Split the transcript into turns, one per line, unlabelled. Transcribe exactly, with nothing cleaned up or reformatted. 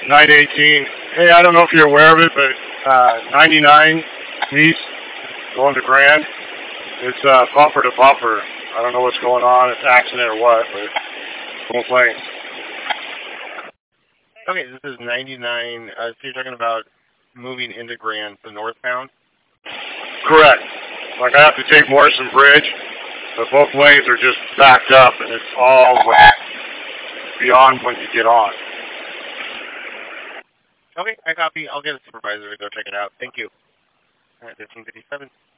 nine eighteen. Hey, I don't know if you're aware of it, but uh, ninety-nine East going to Grand. It's uh, bumper to bumper. I don't know what's going on. It's accident or what, but both lanes.
Okay, this is ninety-nine. Uh, so you're talking about moving into Grand, the northbound?
Correct. Like I have to take Morrison Bridge, but both lanes are just backed up, and it's all wet beyond when you get on.
Okay, I copy. I'll get a supervisor to go check it out. Thank you. All right, thirteen fifty-seven.